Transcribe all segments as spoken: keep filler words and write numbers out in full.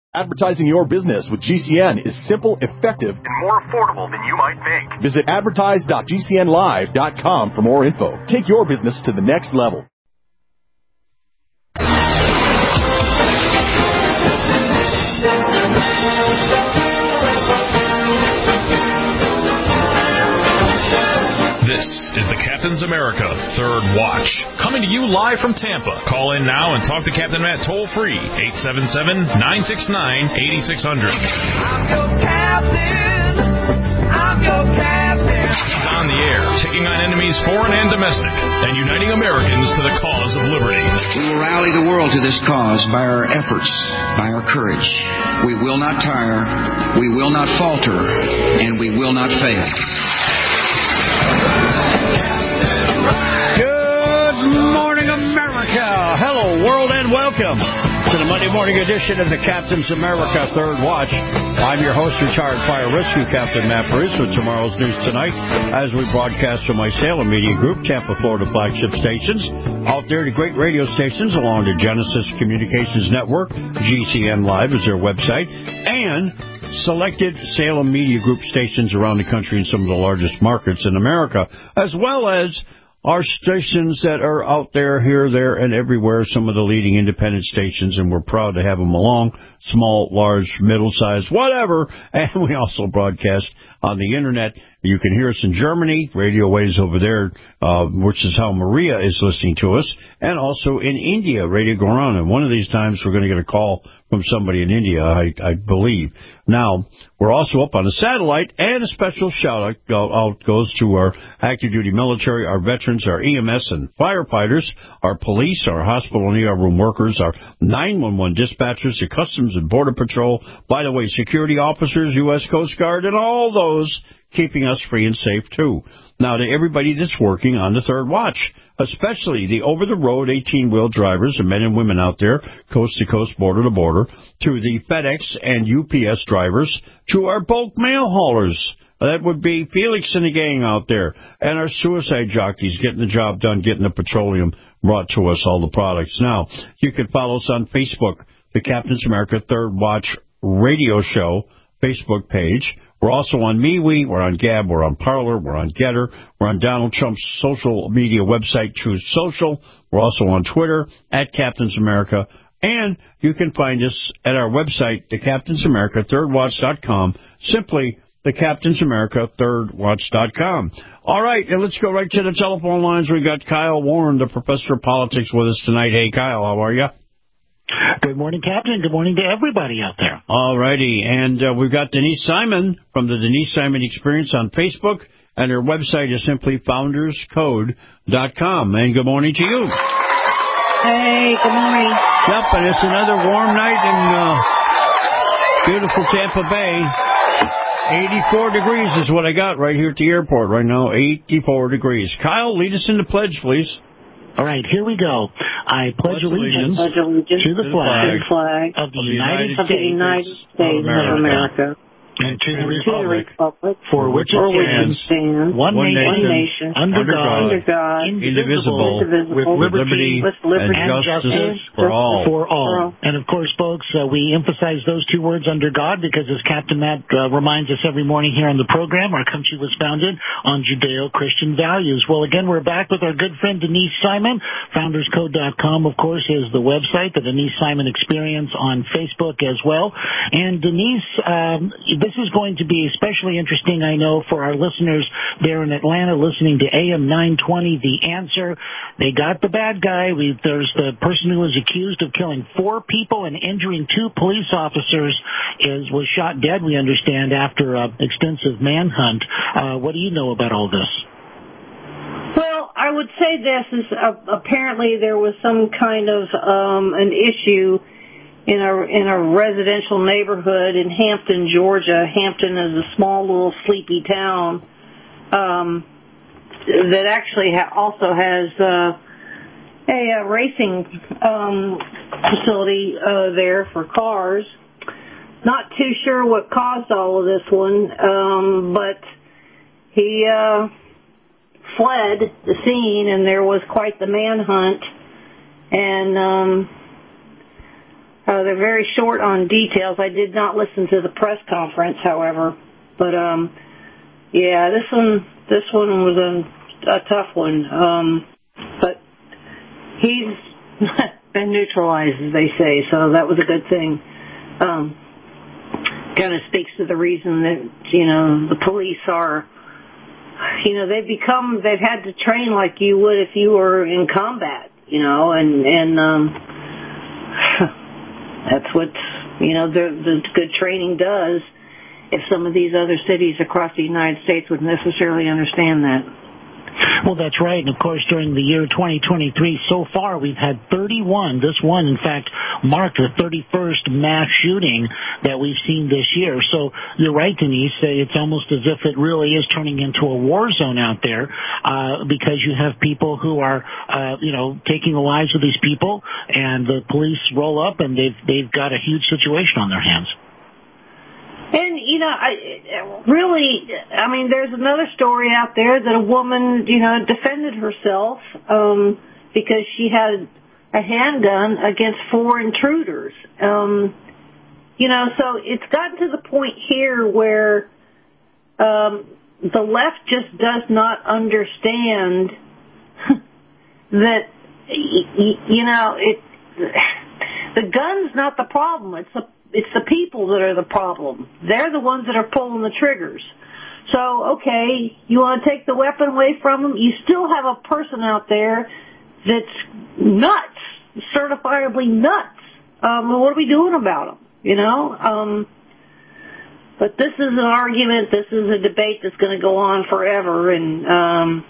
Advertising your business with G C N is simple, effective, and more affordable than you might think. Visit advertise dot g c n live dot com for more info. Take your business to the next level. This is the Captain's America Third Watch, coming to you live from Tampa. Call in now and talk to Captain Matt toll-free, eight seven seven, nine six nine, eight six zero zero. I'm your captain. I'm your captain. He's on the air, taking on enemies foreign and domestic, and uniting Americans to the cause of liberty. We will rally the world to this cause by our efforts, by our courage. We will not tire, we will not falter, and we will not fail. Good morning, America. Hello, world, and welcome to the Monday morning edition of the Captain's America Third Watch. I'm your host, retired fire rescue captain Matt Bruce, with tomorrow's news tonight as we broadcast from my Salem Media Group, Tampa, Florida flagship stations, out there to great radio stations along the Genesis Communications Network. G C N Live is their website, and selected Salem Media Group stations around the country in some of the largest markets in America, as well as our stations that are out there, here, there, and everywhere, some of the leading independent stations, and we're proud to have them along, small, large, middle-sized, whatever, and we also broadcast on the Internet. You can hear us in Germany, radio waves over there, uh, which is how Maria is listening to us, and also in India, Radio Garan. And one of these times we're going to get a call from somebody in India, I, I believe. Now, we're also up on a satellite, and a special shout-out out goes to our active duty military, our veterans, our E M S and firefighters, our police, our hospital and E R room workers, our nine one one dispatchers, the Customs and Border Patrol, by the way, security officers, U S Coast Guard, and all those keeping us free and safe, too. Now, to everybody that's working on the Third Watch, especially the over-the-road eighteen-wheel drivers and men and women out there, coast-to-coast, border-to-border, to the FedEx and U P S drivers, to our bulk mail haulers. That would be Felix and the gang out there, and our suicide jockeys getting the job done, getting the petroleum brought to us, all the products. Now, you can follow us on Facebook, the Captain's America Third Watch Radio Show Facebook page. We're also on MeWe, we're on Gab, we're on Parler, we're on Getter, we're on Donald Trump's social media website, Truth Social. We're also on Twitter, at Captain's America. And you can find us at our website, the Captain's America Third Watch dot com, simply the Captain's America Third Watch dot com. All right, and let's go right to the telephone lines. We got Kyle Warren, the professor of politics, with us tonight. Hey, Kyle, how are you? Good morning, Captain. Good morning to everybody out there. All righty. And uh, we've got Denise Simon from the Denise Simon Experience on Facebook, and her website is simply founders code dot com. And good morning to you. Hey, good morning. Yep, and it's another warm night in uh, beautiful Tampa Bay. eighty-four degrees is what I got right here at the airport right now, eighty-four degrees. Kyle, lead us in the pledge, please. All right, here we go. I pledge allegiance Pledge allegiance to the flag, flag of the United of the United States States of America, and to the and to the republic republic for which it for which it stands, stands, one one nation, nation, under under God, under God, indivisible, indivisible, with liberty, with liberty and justice for all. For all. And, of course, folks, uh, we emphasize those two words, under God, because as Captain Matt uh, reminds us every morning here on the program, our country was founded on Judeo-Christian values. Well, again, we're back with our good friend Denise Simon. founders code dot com, of course, is the website, the Denise Simon Experience on Facebook as well. And, Denise, um, this is going to be especially interesting, I know, for our listeners there in Atlanta listening to A M nine twenty, The Answer. They got the bad guy. We, there's the person who was accused of killing four people and injuring two police officers is was shot dead, we understand, after an extensive manhunt. Uh, what do you know about all this? Well, I would say this is uh, apparently there was some kind of um, an issue in a in a residential neighborhood in Hampton, Georgia. Hampton is a small little sleepy town um, that actually ha- also has uh, a, a racing um, facility uh, there for cars. Not too sure what caused all of this one, um, but he uh, fled the scene, and there was quite the manhunt. And um, Uh, they're very short on details. I did not listen to the press conference, however. But, um, yeah, this one this one was a, a tough one. Um, but he's been neutralized, as they say, so that was a good thing. Um, kind of speaks to the reason that, you know, the police are, you know, they've become, they've had to train like you would if you were in combat, you know, and, and, um, that's what, you know, the, the good training does. If some of these other cities across the United States would necessarily understand that. Well, that's right. And, of course, during the year twenty twenty-three, so far, we've had thirty-one. This one, in fact, marked the thirty-first mass shooting that we've seen this year. So you're right, Denise. It's almost as if it really is turning into a war zone out there uh, because you have people who are, uh, you know, taking the lives of these people, and the police roll up, and they've they've got a huge situation on their hands. And, you know, I, really, I mean, there's another story out there that a woman, you know, defended herself um, because she had a handgun against four intruders. Um, you know, so it's gotten to the point here where um, the left just does not understand that, you know, it, the gun's not the problem. It's the It's the people that are the problem. They're the ones that are pulling the triggers. So, okay, you want to take the weapon away from them? You still have a person out there that's nuts, certifiably nuts. Um, what are we doing about them? You know? Um, but this is an argument, this is a debate that's going to go on forever, and um,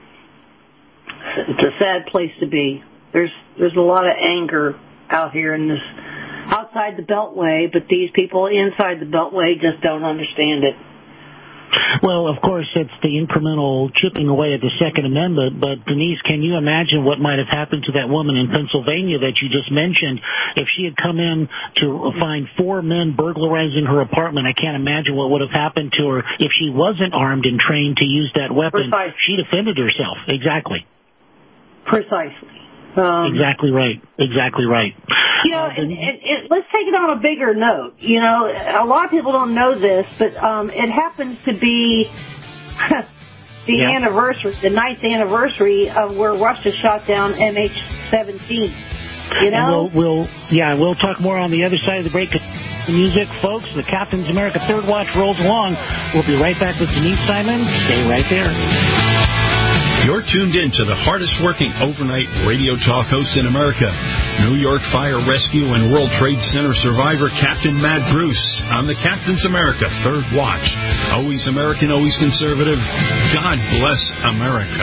it's a sad place to be. There's there's a lot of anger out here in this outside the Beltway, but these people inside the Beltway just don't understand it. Well, of course, it's the incremental chipping away at the Second Amendment, but Denise, can you imagine what might have happened to that woman in Pennsylvania that you just mentioned if she had come in to find four men burglarizing her apartment? I can't imagine what would have happened to her if she wasn't armed and trained to use that weapon. Precisely. She defended herself. Exactly. Precisely. Um, exactly right. Exactly right. You know, and, and, and let's take it on a bigger note. You know, a lot of people don't know this, but um, it happens to be the yeah. anniversary, the ninth anniversary of where Russia shot down M H seventeen. You know, and we'll, we'll yeah, we'll talk more on the other side of the break. The music, folks. The Captain's America Third Watch rolls along. We'll be right back with Denise Simon. Stay right there. You're tuned in to the hardest-working overnight radio talk host in America, New York Fire Rescue and World Trade Center survivor Captain Matt Bruce on the Captain's America Third Watch. Always American, always conservative. God bless America.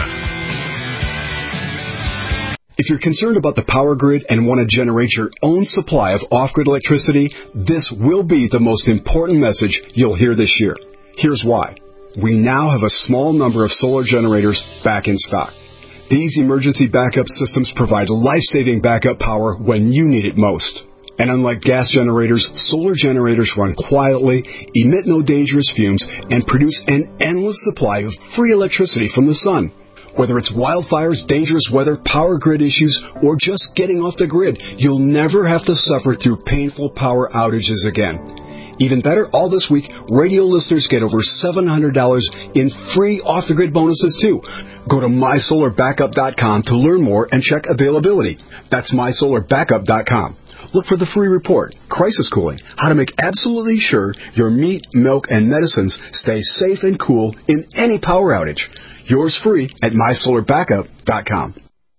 If you're concerned about the power grid and want to generate your own supply of off-grid electricity, this will be the most important message you'll hear this year. Here's why. We now have a small number of solar generators back in stock. These emergency backup systems provide life-saving backup power when you need it most. And unlike gas generators, solar generators run quietly, emit no dangerous fumes, and produce an endless supply of free electricity from the sun. Whether it's wildfires, dangerous weather, power grid issues, or just getting off the grid, you'll never have to suffer through painful power outages again. Even better, all this week, radio listeners get over seven hundred dollars in free off-the-grid bonuses, too. Go to my solar backup dot com to learn more and check availability. That's my solar backup dot com. Look for the free report, Crisis Cooling, how to make absolutely sure your meat, milk, and medicines stay safe and cool in any power outage. Yours free at my solar backup dot com.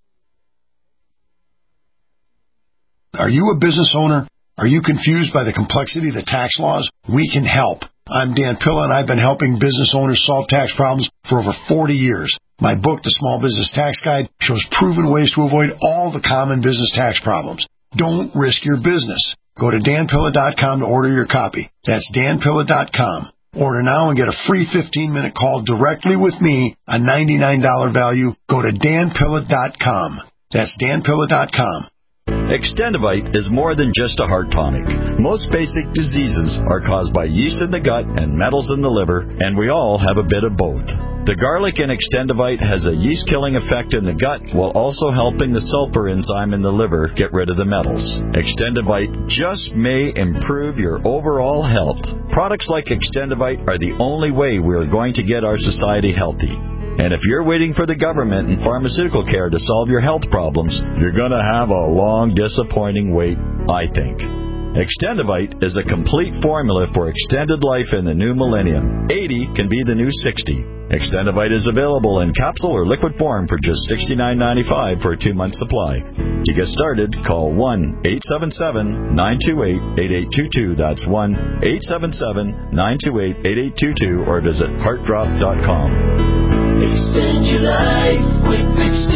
Are you a business owner? Are you confused by the complexity of the tax laws? We can help. I'm Dan Pilla, and I've been helping business owners solve tax problems for over forty years. My book, The Small Business Tax Guide, shows proven ways to avoid all the common business tax problems. Don't risk your business. Go to dan pilla dot com to order your copy. That's dan pilla dot com. Order now and get a free fifteen-minute call directly with me, a ninety-nine dollars value. Go to dan pilla dot com. That's dan pilla dot com. Extendivite is more than just a heart tonic. Most basic diseases are caused by yeast in the gut and metals in the liver, and we all have a bit of both. The garlic in Extendivite has a yeast-killing effect in the gut while also helping the sulfur enzyme in the liver get rid of the metals. Extendivite just may improve your overall health. Products like Extendivite are the only way we are going to get our society healthy. And if you're waiting for the government and pharmaceutical care to solve your health problems, you're going to have a long, disappointing wait, I think. Extendivite is a complete formula for extended life in the new millennium. eighty can be the new sixty. Extendivite is available in capsule or liquid form for just sixty-nine ninety-five for a two-month supply. To get started, call one eight seven seven, nine two eight, eight eight two two. That's one eight seven seven, nine two eight, eight eight two two or visit heart drop dot com. Extend your life with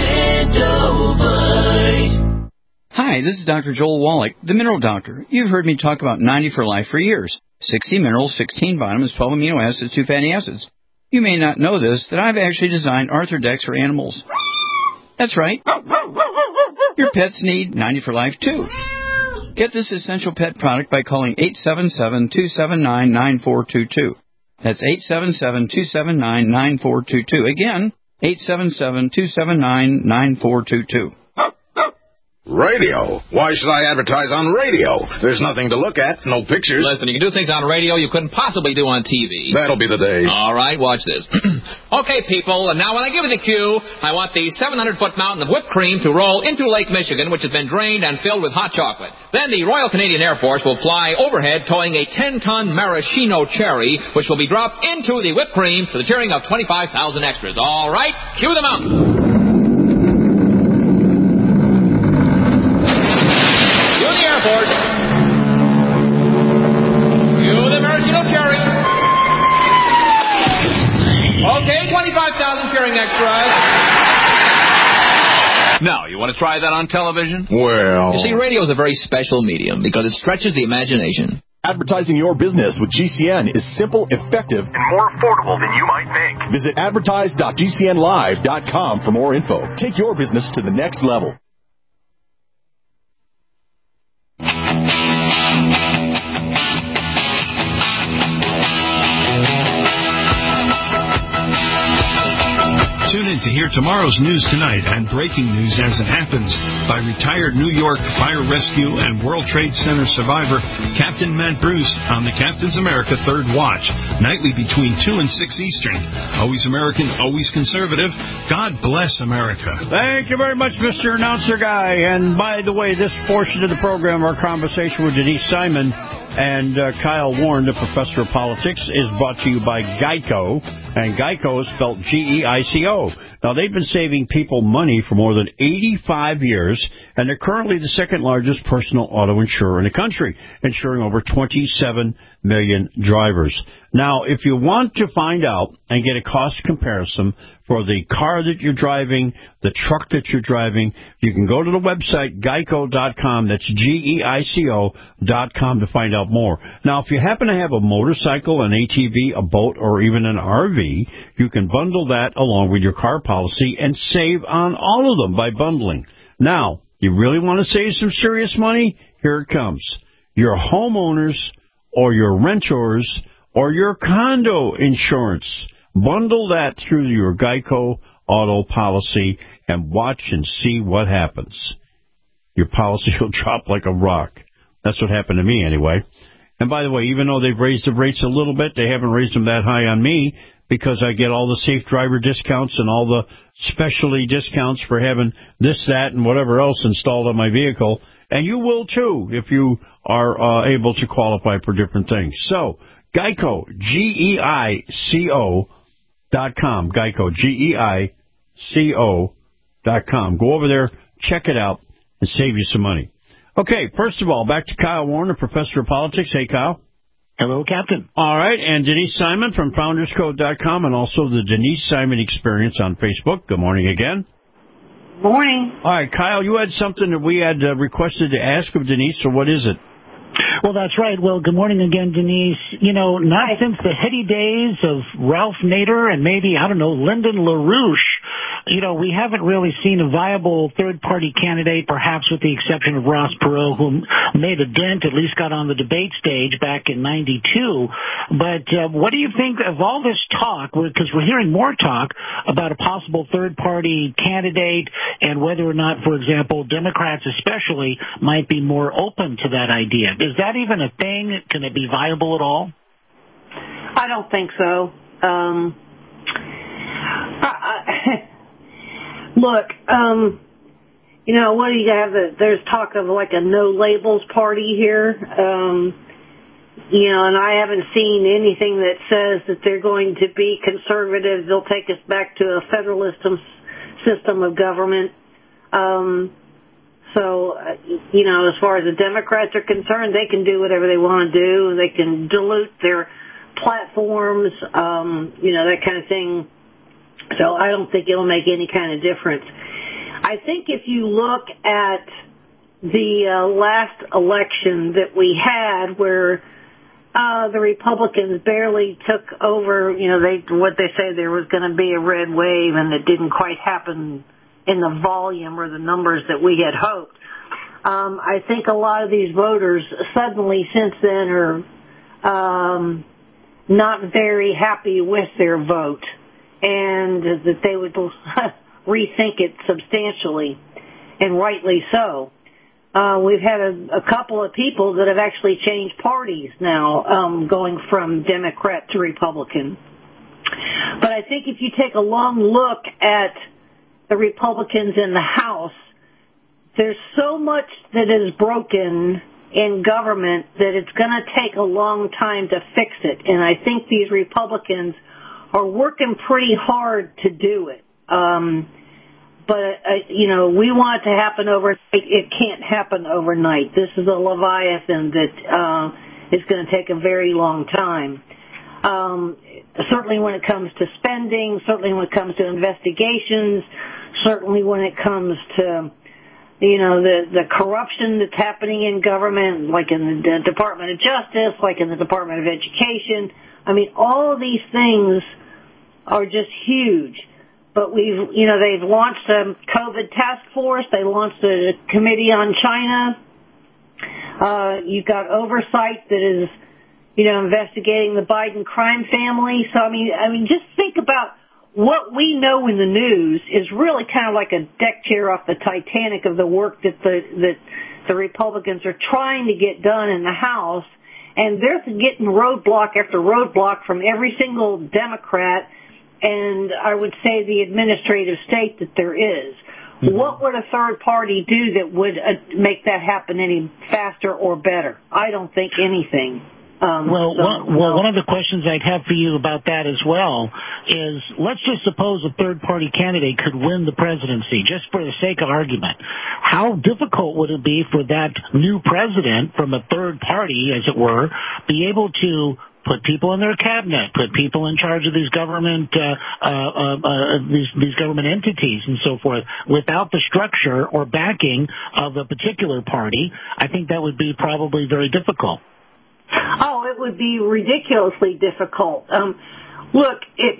Extendivite. Hi, this is Doctor Joel Wallach, the Mineral Doctor. You've heard me talk about ninety for Life for years. sixty minerals, sixteen vitamins, twelve amino acids, two fatty acids. You may not know this, that I've actually designed Arthrodex for animals. That's right. Your pets need ninety for Life, too. Get this essential pet product by calling eight seven seven, two seven nine, nine four two two. That's eight seven seven, two seven nine, nine four two two. Again, eight seven seven, two seven nine, nine four two two. Radio? Why should I advertise on radio? There's nothing to look at, no pictures. Listen, you can do things on radio you couldn't possibly do on T V. That'll be the day. All right, watch this. Okay, people, and now when I give you the cue, I want the seven hundred foot mountain of whipped cream to roll into Lake Michigan, which has been drained and filled with hot chocolate. Then the Royal Canadian Air Force will fly overhead towing a ten ton maraschino cherry, which will be dropped into the whipped cream to the cheering of twenty-five thousand extras. All right, cue the mountain. Okay, twenty-five thousand cheering extras. Now, you want to try that on television? Well... You see, radio is a very special medium because it stretches the imagination. Advertising your business with G C N is simple, effective, and more affordable than you might think. Visit advertise dot g c n live dot com for more info. Take your business to the next level. Tune in to hear tomorrow's news tonight and breaking news as it happens by retired New York Fire Rescue and World Trade Center survivor Captain Matt Bruce on the Captain's America Third Watch, nightly between two and six Eastern. Always American, always conservative. God bless America. Thank you very much, Mister Announcer Guy. And by the way, this portion of the program, our conversation with Denise Simon and uh, Kyle Warren, the professor of politics, is brought to you by Geico. And Geico is spelled G E I C O. Now, they've been saving people money for more than eighty-five years, and they're currently the second largest personal auto insurer in the country, insuring over twenty-seven million drivers. Now, if you want to find out and get a cost comparison for the car that you're driving, the truck that you're driving, you can go to the website geico dot com. That's G E I C O dot com to find out more. Now, if you happen to have a motorcycle, an A T V, a boat, or even an R V, you can bundle that along with your car policy and save on all of them by bundling. Now, you really want to save some serious money? Here it comes. Your homeowners or your renters or your condo insurance. Bundle that through your Geico auto policy and watch and see what happens. Your policy will drop like a rock. That's what happened to me anyway. And by the way, even though they've raised the rates a little bit, they haven't raised them that high on me because I get all the safe driver discounts and all the specialty discounts for having this, that, and whatever else installed on my vehicle. And you will, too, if you are uh, able to qualify for different things. So, Geico, G E I C O dot com. Geico, G E I C O dot com. Go over there, check it out, and save you some money. Okay, first of all, back to Kyle Warren, professor of politics. Hey, Kyle. Hello, Captain. All right, and Denise Simon from founders code dot com and also the Denise Simon Experience on Facebook. Good morning again. Morning. All right, Kyle, you had something that we had uh, requested to ask of Denise, so what is it? Well, that's right. Well, good morning again, Denise. You know, not since the heady days of Ralph Nader and maybe, I don't know, Lyndon LaRouche you know, we haven't really seen a viable third-party candidate, perhaps with the exception of Ross Perot, who made a dent, at least got on the debate stage back in ninety-two. But uh, what do you think of all this talk? Because we're hearing more talk about a possible third-party candidate and whether or not, for example, Democrats especially might be more open to that idea. Is that even a thing? Can it be viable at all? I don't think so. Um, I, I, look, um, you know, what do you have? The, there's talk of like a no labels party here. Um, you know, and I haven't seen anything that says that they're going to be conservative. They'll take us back to a federalist system of government. Um, so, you know, as far as the Democrats are concerned, they can do whatever they want to do. They can dilute their platforms, um, you know, that kind of thing. So I don't think it'll make any kind of difference. I think if you look at the uh, last election that we had where uh, the Republicans barely took over, you know, they what they say there was going to be a red wave, and it didn't quite happen in the volume or the numbers that we had hoped. Um, I think a lot of these voters suddenly since then are um, not very happy with their vote, and that they would rethink it substantially, and rightly so. Uh, we've had a, a couple of people that have actually changed parties now, um, going from Democrat to Republican. But I think if you take a long look at the Republicans in the House, there's so much that is broken in government that it's going to take a long time to fix it. And I think these Republicans are working pretty hard to do it. Um, but, uh, you know, we want it to happen overnight. It can't happen overnight. This is a Leviathan that uh, is going to take a very long time. Um, certainly when it comes to spending, certainly when it comes to investigations, certainly when it comes to, you know, the, the corruption that's happening in government, like in the Department of Justice, like in the Department of Education. I mean, all of these things are just huge. But we've, you know, they've launched a COVID task force. They launched a committee on China. Uh, you've got oversight that is, you know, investigating the Biden crime family. So, I mean, I mean, just think about what we know in the news is really kind of like a deck chair off the Titanic of the work that the, that the Republicans are trying to get done in the House. And they're getting roadblock after roadblock from every single Democrat and I would say the administrative state that there is. Mm-hmm. What would a third party do that would uh, make that happen any faster or better? I don't think anything. Um, well, so, one, well, one of the questions I'd have for you about that as well is, let's just suppose a third-party candidate could win the presidency, just for the sake of argument. How difficult would it be for that new president from a third party, as it were, be able to put people in their cabinet, put people in charge of these government, uh, uh, uh, uh, these, these government entities and so forth, without the structure or backing of a particular party? I think that would be probably very difficult. Oh, it would be ridiculously difficult. Um, look, it,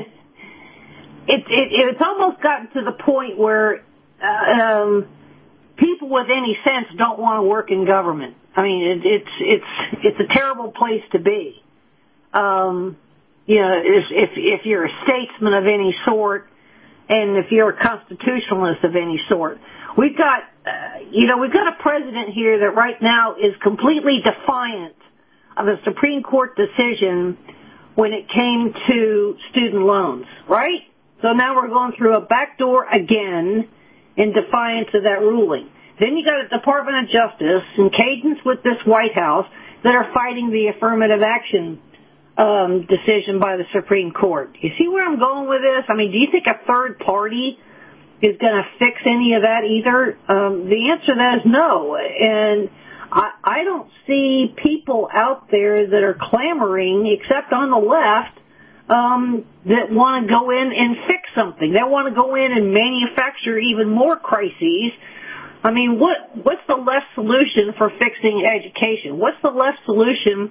it, it, it's almost gotten to the point where, uh, um, people with any sense don't want to work in government. I mean, it, it's, it's, it's a terrible place to be. Um, you know, if, if, if you're a statesman of any sort, and if you're a constitutionalist of any sort. We've got, uh, you know, we've got a president here that right now is completely defiant of a Supreme Court decision when it came to student loans, right? So now we're going through a backdoor again in defiance of that ruling. Then you got a Department of Justice in cadence with this White House that are fighting the affirmative action um, decision by the Supreme Court. You see where I'm going with this? I mean, do you think a third party is going to fix any of that either? Um, the answer to that is no. And I, I don't see people out there that are clamoring, except on the left, um, that want to go in and fix something. They want to go in and manufacture even more crises. I mean, what what's the left solution for fixing education? What's the left solution,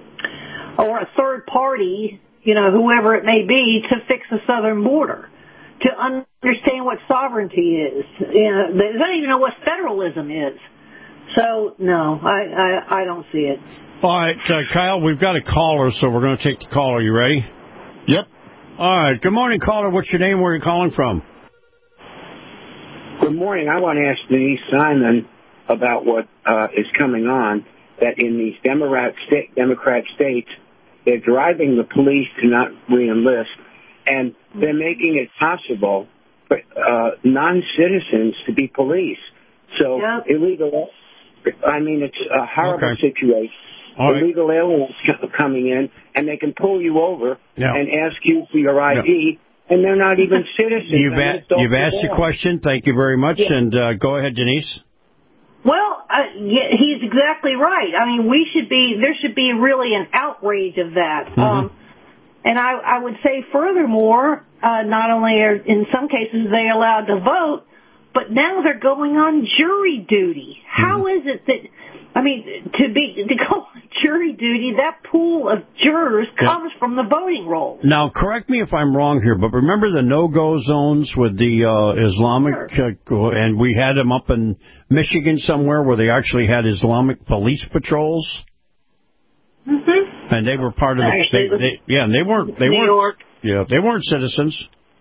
or a third party, you know, whoever it may be, to fix the southern border? to understand what sovereignty is. You know, they don't even know what federalism is. So, no, I, I, I don't see it. All right, uh, Kyle, we've got a caller, so we're going to take the caller. You ready? Yep. All right. Good morning, caller. What's your name? Where are you calling from? Good morning. I want to ask Denise Simon about what uh, is coming on, that in these Democrat, state, Democrat states, they're driving the police to not re-enlist, and they're making it possible for uh, non-citizens to be police. So yep. illegal, I mean, it's a horrible okay. situation. All illegal right. aliens coming in, and they can pull you over yeah. and ask you for your I D, yeah. and they're not even citizens. You've, a- you've asked your question. Thank you very much. Yeah. And uh, go ahead, Denise. Well, uh, yeah, he's exactly right. I mean, we should be, there should be really an outrage of that. Mm-hmm. Um, and I, I would say furthermore, uh, not only are, in some cases, they allowed to vote, but now they're going on jury duty. How mm-hmm. is it that, I mean, to be to go on jury duty, that pool of jurors yeah. comes from the voting rolls. Now, correct me if I'm wrong here, but remember the no-go zones with the uh, Islamic, sure. uh, and we had them up in Michigan somewhere where they actually had Islamic police patrols? Mm-hmm. And they were part of the, they, they, yeah, and they weren't, they New weren't, York. yeah, they weren't citizens.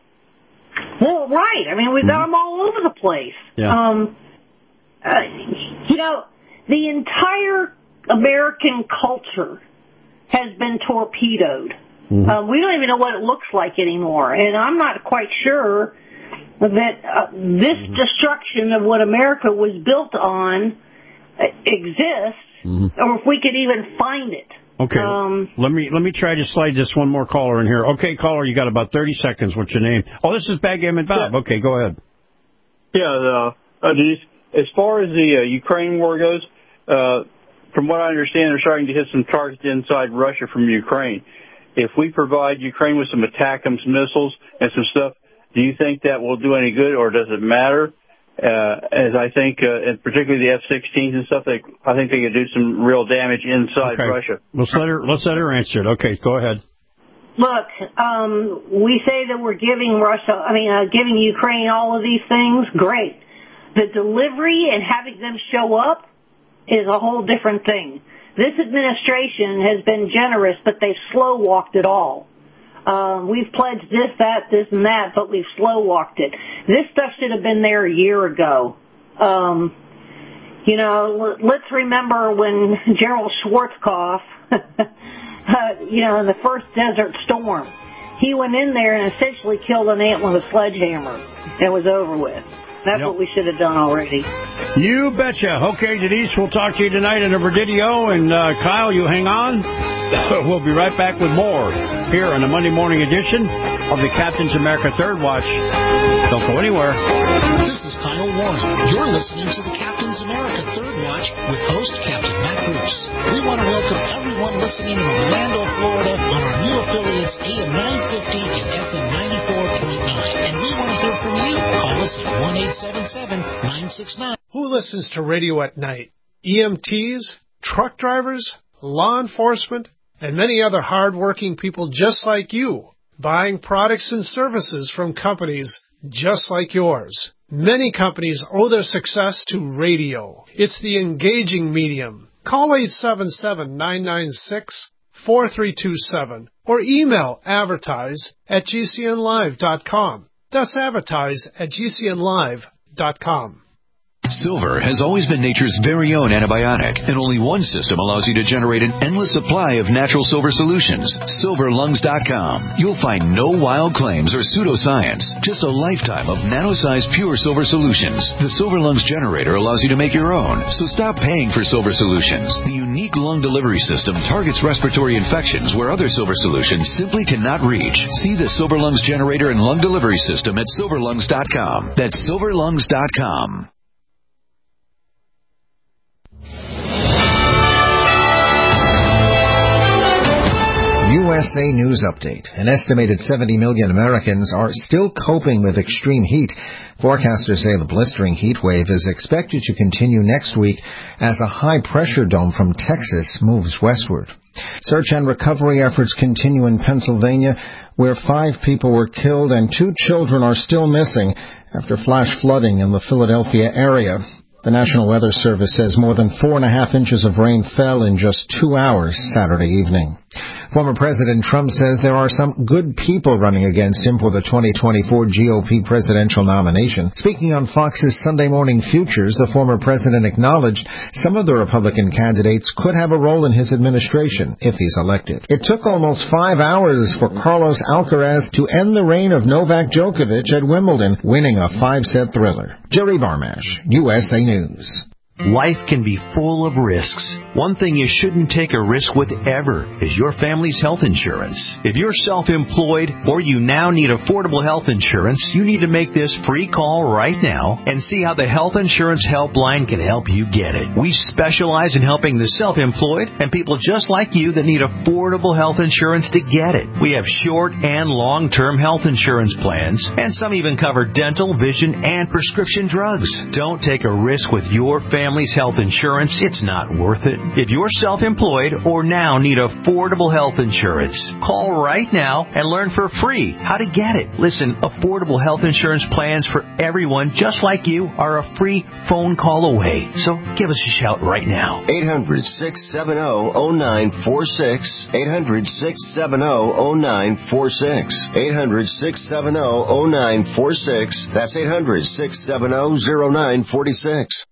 Well, right. I mean, we've got them all over the place. Yeah. Um, uh, you know, the entire American culture has been torpedoed. Mm-hmm. Uh, we don't even know what it looks like anymore. And I'm not quite sure that uh, this mm-hmm. destruction of what America was built on uh, exists, mm-hmm. or if we could even find it. Okay, um, let me let me try to slide this one more caller in here. Okay, caller, you got about thirty seconds. What's your name? Oh, this is Backgammon Bob. Yeah. Okay, go ahead. Yeah, uh, as far as the uh, Ukraine war goes, uh, from what I understand, they're starting to hit some targets inside Russia from Ukraine. If we provide Ukraine with some ATACMS missiles and some stuff, do you think that will do any good, or does it matter? Uh, as I think, uh, and particularly the F sixteens and stuff, they, I think they could do some real damage inside okay. Russia. Let's let her, let's let her answer it. Okay, go ahead. Look, um, we say that we're giving Russia, I mean, uh, giving Ukraine all of these things. Great. The delivery and having them show up is a whole different thing. This administration has been generous, but they've slow-walked it all. Uh, we've pledged this, that, this, and that, but we've slow-walked it. This stuff should have been there a year ago. Um, you know, let's remember when General Schwarzkopf, uh, you know, in the first Desert Storm, he went in there and essentially killed an ant with a sledgehammer. It was over with. That's yep. what we should have done already. You betcha. Okay, Denise, we'll talk to you tonight in a Verdidio. And uh, Kyle, you hang on. We'll be right back with more here on the Monday morning edition of the Captain's America Third Watch. Don't go anywhere. This is Kyle Warren. You're listening to the Captain's America Third Watch with host Captain Matt Bruce. We want to welcome everyone listening in Orlando, Florida on our new affiliates A M nine fifty and F M ninety-four point nine. And we want to hear from you. Call us at one eight seven seven nine six nine. Who listens to radio at night? E M Ts, truck drivers, law enforcement, and many other hard-working people just like you, buying products and services from companies just like yours. Many companies owe their success to radio. It's the engaging medium. Call eight seven seven nine nine six four three two seven or email advertise at g c n live dot com. That's advertise at g c n live dot com. Silver has always been nature's very own antibiotic, and only one system allows you to generate an endless supply of natural silver solutions. silver lungs dot com. You'll find no wild claims or pseudoscience, just a lifetime of nano-sized pure silver solutions. The Silver Lungs generator allows you to make your own, so stop paying for silver solutions. The unique lung delivery system targets respiratory infections where other silver solutions simply cannot reach. See the Silver Lungs generator and lung delivery system at silver lungs dot com. That's silver lungs dot com. U S A News Update. An estimated seventy million Americans are still coping with extreme heat. Forecasters say the blistering heat wave is expected to continue next week as a high-pressure dome from Texas moves westward. Search and recovery efforts continue in Pennsylvania, where five people were killed and two children are still missing after flash flooding in the Philadelphia area. The National Weather Service says more than four and a half inches of rain fell in just two hours Saturday evening. Former President Trump says there are some good people running against him for the twenty twenty-four G O P presidential nomination. Speaking on Fox's Sunday Morning Futures, the former president acknowledged some of the Republican candidates could have a role in his administration if he's elected. It took almost five hours for Carlos Alcaraz to end the reign of Novak Djokovic at Wimbledon, winning a five-set thriller. Jerry Barmash, U S A News. Life can be full of risks. One thing you shouldn't take a risk with ever is your family's health insurance. If you're self-employed or you now need affordable health insurance, you need to make this free call right now and see how the Health Insurance Helpline can help you get it. We specialize in helping the self-employed and people just like you that need affordable health insurance to get it. We have short and long-term health insurance plans, and some even cover dental, vision, and prescription drugs. Don't take a risk with your family. Family's health insurance, it's not worth it. If you're self-employed or now need affordable health insurance, call right now and learn for free how to get it. Listen, affordable health insurance plans for everyone just like you are a free phone call away. So give us a shout right now. eight hundred, six seven zero, zero nine four six. eight hundred, six seven zero, zero nine four six. eight hundred, six seven zero, zero nine four six. That's eight hundred, six seven zero, zero nine four six.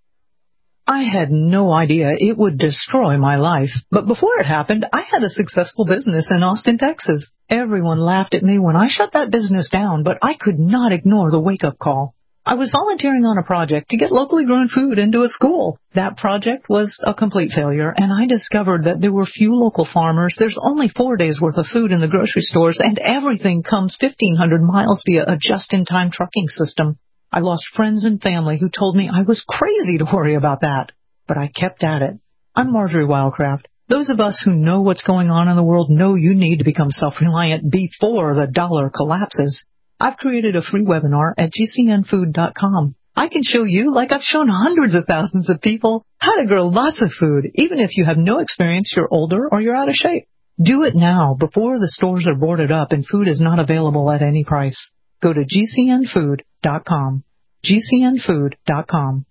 I had no idea it would destroy my life. But before it happened, I had a successful business in Austin, Texas. Everyone laughed at me when I shut that business down, but I could not ignore the wake-up call. I was volunteering on a project to get locally grown food into a school. That project was a complete failure, and I discovered that there were few local farmers. There's only four days' worth of food in the grocery stores, and everything comes fifteen hundred miles via a just-in-time trucking system. I lost friends and family who told me I was crazy to worry about that. But I kept at it. I'm Marjorie Wildcraft. Those of us who know what's going on in the world know you need to become self-reliant before the dollar collapses. I've created a free webinar at G C N food dot com. I can show you, like I've shown hundreds of thousands of people, how to grow lots of food, even if you have no experience, you're older, or you're out of shape. Do it now, before the stores are boarded up and food is not available at any price. Go to G C N food dot com. G C N food dot com.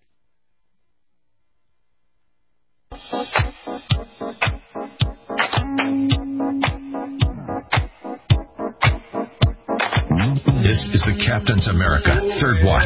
This is the Captain's America Third Watch.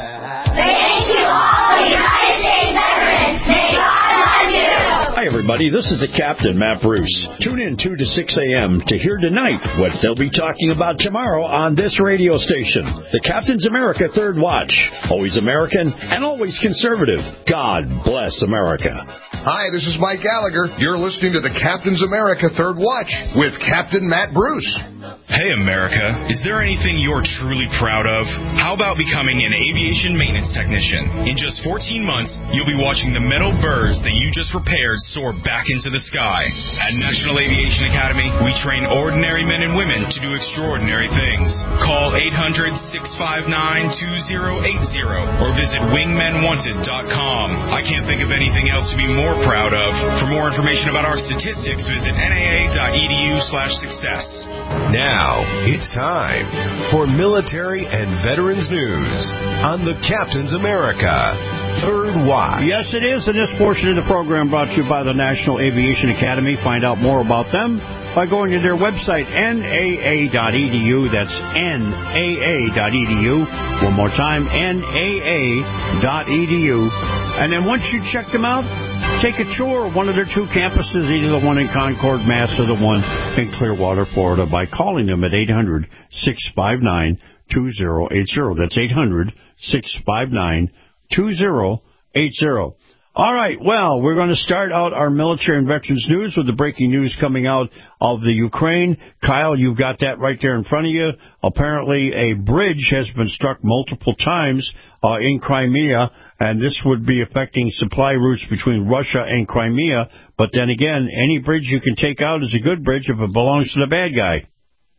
Thank you all, United States veterans. May God love you. Hi, everybody. This is the Captain, Matt Bruce. Tune in two to six a.m. to hear tonight what they'll be talking about tomorrow on this radio station. The Captain's America Third Watch. Always American and always conservative. God bless America. Hi, this is Mike Gallagher. You're listening to the Captain's America Third Watch with Captain Matt Bruce. Hey, America, is there anything you're truly proud of? How about becoming an aviation maintenance technician? In just fourteen months, you'll be watching the metal birds that you just repaired soar back into the sky. At National Aviation Academy, we train ordinary men and women to do extraordinary things. Call eight hundred, six five nine, two zero eight zero or visit wingmen wanted dot com. I can't think of anything else to be more proud of. For more information about our statistics, visit N A A dot E D U slash success. Now, it's time for military and veterans news on the Captain's America Third Watch. Yes, it is, and this portion of the program brought to you by the National Aviation Academy. Find out more about them by going to their website, N A A dot E D U. That's N A A dot E D U. One more time, N A A dot E D U. And then once you check them out, take a tour of one of their two campuses, either the one in Concord, Mass, or the one in Clearwater, Florida, by calling them at eight hundred, six five nine, two zero eight zero. That's eight hundred, six five nine, two zero eight zero. All right, well, we're going to start out our military and veterans news with the breaking news coming out of the Ukraine. Kyle, you've got that right there in front of you. Apparently, a bridge has been struck multiple times uh, in Crimea, and this would be affecting supply routes between Russia and Crimea. But then again, any bridge you can take out is a good bridge if it belongs to the bad guy.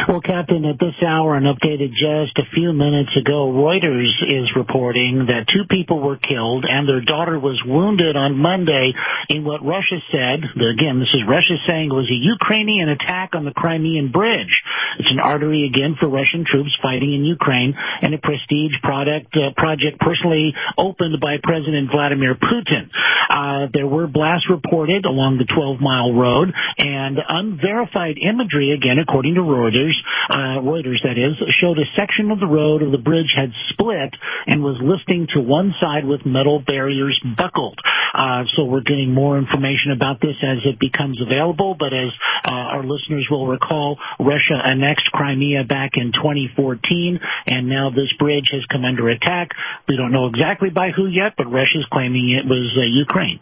Well, Captain, at this hour and updated just a few minutes ago, Reuters is reporting that two people were killed and their daughter was wounded on Monday in what Russia said, again, this is Russia saying it was a Ukrainian attack on the Crimean Bridge. It's an artery, again, for Russian troops fighting in Ukraine and a prestige product, uh, project personally opened by President Vladimir Putin. Uh, there were blasts reported along the twelve-mile road, and unverified imagery, again, according to Reuters, uh, Reuters that is, showed a section of the road of the bridge had split and was listing to one side with metal barriers buckled. Uh, so we're getting more information about this as it becomes available, but as uh, our listeners will recall, Russia annexed Crimea back in twenty fourteen, and now this bridge has come under attack. We don't know exactly by who yet, but Russia's claiming it was uh, Ukraine.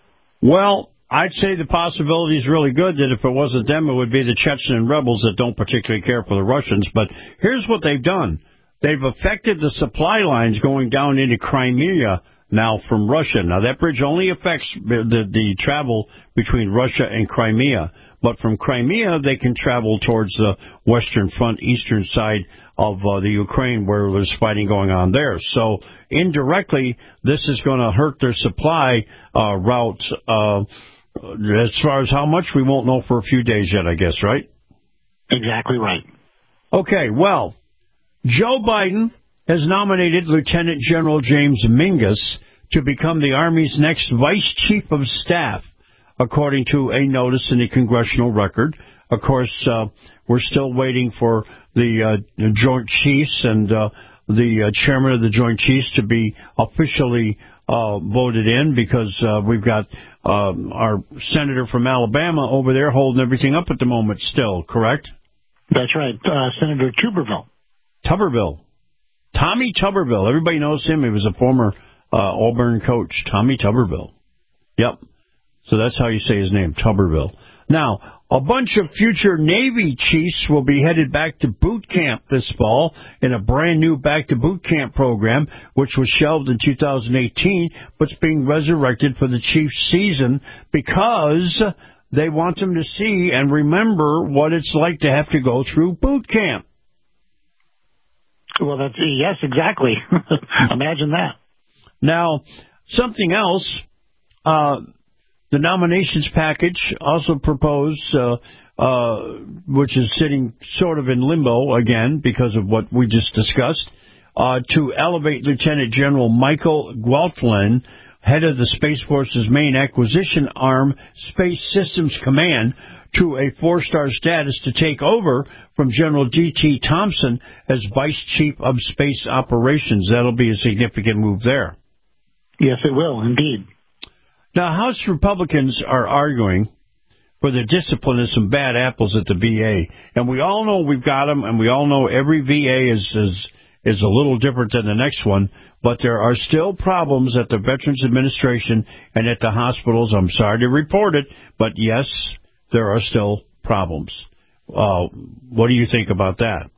Well, I'd say the possibility is really good that if it wasn't them, it would be the Chechen rebels that don't particularly care for the Russians. But here's what they've done. They've affected the supply lines going down into Crimea now from Russia. Now, that bridge only affects the, the travel between Russia and Crimea. But from Crimea, they can travel towards the western front, eastern side of uh, the Ukraine where there's fighting going on there. So, indirectly, this is going to hurt their supply uh, route. Uh, as far as how much, we won't know for a few days yet, I guess, right? Exactly right. Okay, well, Joe Biden has nominated Lieutenant General James Mingus to become the Army's next Vice Chief of Staff, according to a notice in the Congressional Record. Of course, uh, we're still waiting for the uh, Joint Chiefs and uh, the uh, Chairman of the Joint Chiefs to be officially uh, voted in, because uh, we've got um, our Senator from Alabama over there holding everything up at the moment still, correct? That's right, uh, Senator Tuberville. Tuberville. Tommy Tuberville. Everybody knows him. He was a former uh, Auburn coach, Tommy Tuberville. Yep. So that's how you say his name, Tuberville. Now, a bunch of future Navy chiefs will be headed back to boot camp this fall in a brand new Back to Boot Camp program, which was shelved in two thousand eighteen, but's being resurrected for the Chiefs season because they want them to see and remember what it's like to have to go through boot camp. Well, that's, yes, exactly. Imagine that. Now, something else, uh, the nominations package also proposed, uh, uh, which is sitting sort of in limbo again because of what we just discussed, uh, to elevate Lieutenant General Michael Gwaltland, head of the Space Force's main acquisition arm, Space Systems Command, to a four-star status to take over from General G T Thompson as Vice Chief of Space Operations. That'll be a significant move there. Yes, it will, indeed. Now, House Republicans are arguing for the discipline of some bad apples at the V A. And we all know we've got them, and we all know every V A is, is, is a little different than the next one. But there are still problems at the Veterans Administration and at the hospitals. I'm sorry to report it, but yes, there are still problems. Uh, what do you think about that?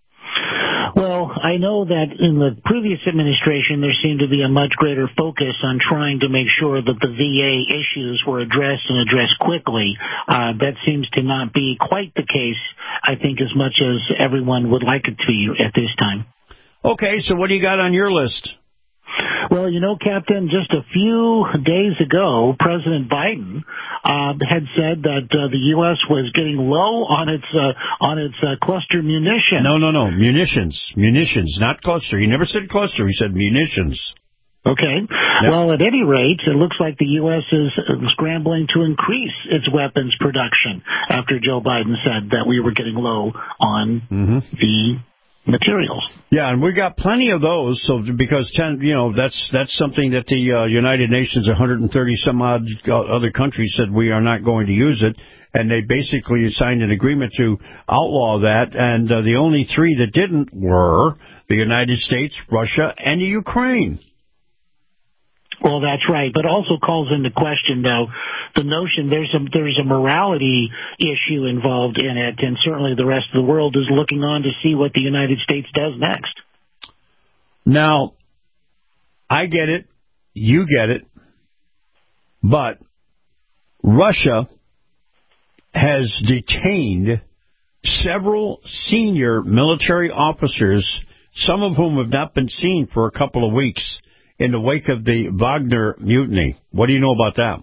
Well, I know that in the previous administration, there seemed to be a much greater focus on trying to make sure that the V A issues were addressed and addressed quickly. Uh, that seems to not be quite the case, I think, as much as everyone would like it to be at this time. Okay, so what do you got on your list? Well, you know, Captain, just a few days ago, President Biden uh, had said that uh, the U S was getting low on its uh, on its uh, cluster munitions. No, no, no, munitions, munitions, not cluster. He never said cluster. He said munitions. Okay. Yep. Well, at any rate, it looks like the U S is scrambling to increase its weapons production after Joe Biden said that we were getting low on mm-hmm. the materials. Yeah, and we got plenty of those. So because ten, you know, that's that's something that the uh, United Nations, one hundred thirty some odd other countries said we are not going to use it, and they basically signed an agreement to outlaw that. And uh, the only three that didn't were the United States, Russia, and the Ukraine. Well, that's right, but also calls into question, though, the notion there's a there's a morality issue involved in it, and certainly the rest of the world is looking on to see what the United States does next. Now, I get it, you get it, but Russia has detained several senior military officers, some of whom have not been seen for a couple of weeks, in the wake of the Wagner mutiny. What do you know about that?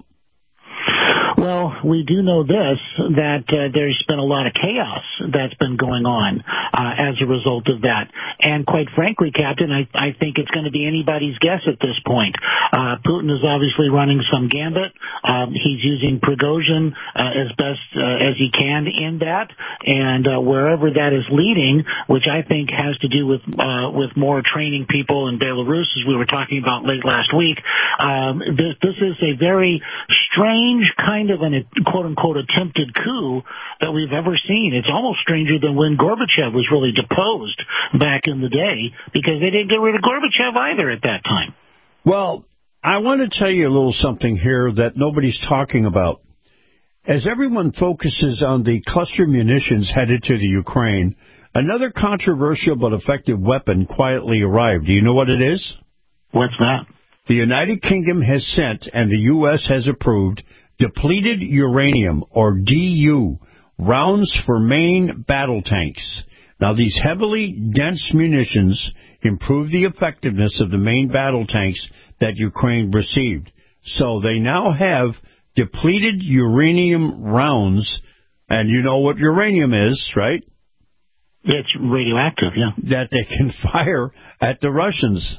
Well, we do know this, that uh, there's been a lot of chaos that's been going on uh, as a result of that. And quite frankly, Captain, I, I think it's going to be anybody's guess at this point. Uh, Putin is obviously running some gambit. Um, he's using Prigozhin uh, as best uh, as he can in that. And uh, wherever that is leading, which I think has to do with uh, with more training people in Belarus, as we were talking about late last week, um, this, this is a very strange kind of an quote-unquote attempted coup that we've ever seen. It's almost stranger than when Gorbachev was really deposed back in the day, because they didn't get rid of Gorbachev either at that time. Well, I want to tell you a little something here that nobody's talking about. As everyone focuses on the cluster munitions headed to the Ukraine, another controversial but effective weapon quietly arrived. Do you know what it is? What's that? The United Kingdom has sent, and the U S has approved, depleted uranium, or D U, rounds for main battle tanks. Now, these heavily dense munitions improve the effectiveness of the main battle tanks that Ukraine received. So they now have depleted uranium rounds, and you know what uranium is, right? It's radioactive, yeah. That they can fire at the Russians.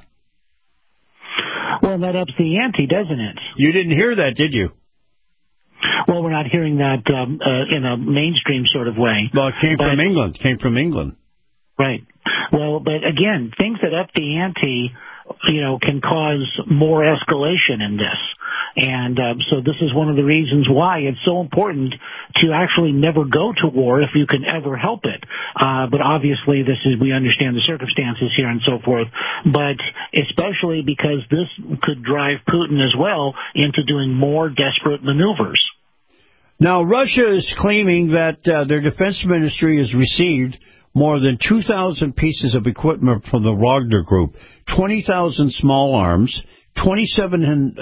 Well, that ups the ante, doesn't it? You didn't hear that, did you? Well, we're not hearing that um, uh, in a mainstream sort of way. Well, it came but, from England. It came from England. Right. Well, but again, things that up the ante, you know, can cause more escalation in this. And uh, so this is one of the reasons why it's so important to actually never go to war if you can ever help it. Uh, but obviously this is, we understand the circumstances here and so forth, but especially because this could drive Putin as well into doing more desperate maneuvers. Now, Russia is claiming that uh, their defense ministry has received more than two thousand pieces of equipment from the Wagner Group, twenty thousand small arms, twenty-seven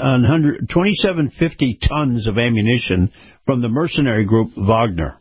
fifty tons of ammunition from the mercenary group Wagner.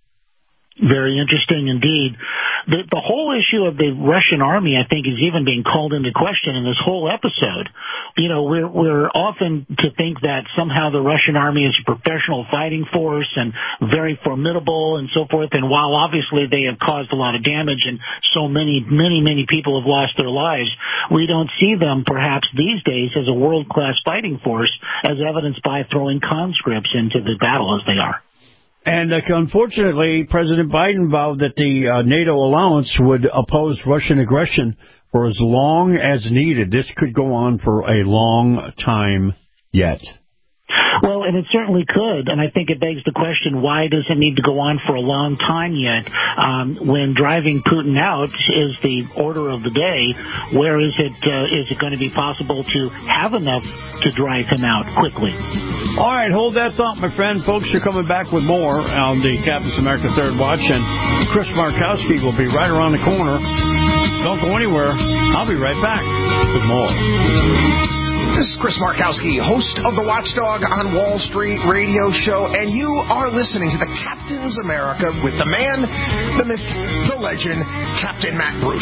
Very interesting indeed. The, the whole issue of the Russian army, I think, is even being called into question in this whole episode. You know, we're, we're often to think that somehow the Russian army is a professional fighting force and very formidable and so forth. And while obviously they have caused a lot of damage and so many, many, many people have lost their lives, we don't see them perhaps these days as a world-class fighting force, as evidenced by throwing conscripts into the battle as they are. And uh, unfortunately, President Biden vowed that the uh, NATO allowance would oppose Russian aggression for as long as needed. This could go on for a long time yet. Well, and it certainly could, and I think it begs the question, why does it need to go on for a long time yet? Um, when driving Putin out is the order of the day, where is it, uh, is it going to be possible to have enough to drive him out quickly? All right, hold that thought, my friend. Folks are coming back with more on the Captain's America Third Watch, and Chris Markowski will be right around the corner. Don't go anywhere. I'll be right back with more. This is Chris Markowski, host of the Watchdog on Wall Street radio show, and you are listening to the Captain's America with the man, the myth, the legend, Captain Matt Bruce.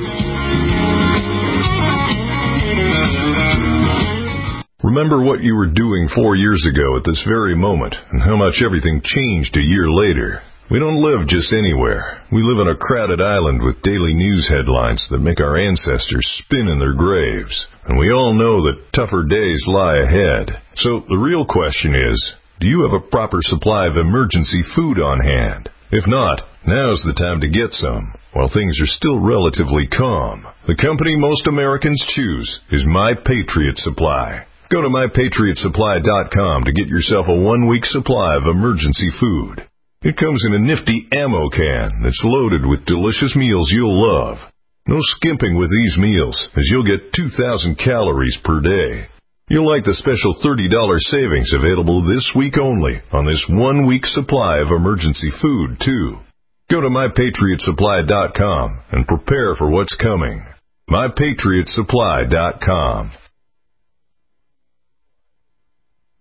Remember what you were doing four years ago at this very moment, and how much everything changed a year later. We don't live just anywhere. We live on a crowded island with daily news headlines that make our ancestors spin in their graves. And we all know that tougher days lie ahead. So the real question is, do you have a proper supply of emergency food on hand? If not, now's the time to get some, while things are still relatively calm. The company most Americans choose is My Patriot Supply. Go to my patriot supply dot com to get yourself a one-week supply of emergency food. It comes in a nifty ammo can that's loaded with delicious meals you'll love. No skimping with these meals, as you'll get two thousand calories per day. You'll like the special thirty dollars savings available this week only on this one-week supply of emergency food, too. Go to my patriot supply dot com and prepare for what's coming. my patriot supply dot com.